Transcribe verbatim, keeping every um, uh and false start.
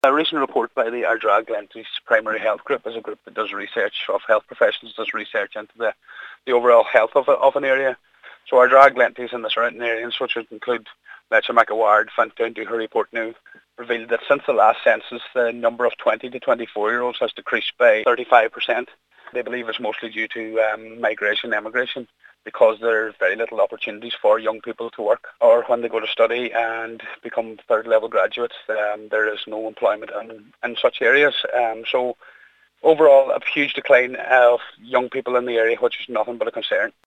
A recent report by the Ardara Glenties Primary Health Group is a group that does research of health professionals, does research into the, the overall health of, a, of an area. So Ardara Glenties and the surrounding areas, which would include Leitrimacca Ward, Fintown, Dooher report now, revealed that since the last census, the number of twenty to twenty-four-year-olds has decreased by thirty-five percent. They believe it's mostly due to um, migration, emigration, because there's very little opportunities for young people to work, or when they go to study and become third-level graduates, um, there is no employment in, in such areas. Um, so overall, a huge decline of young people in the area, which is nothing but a concern.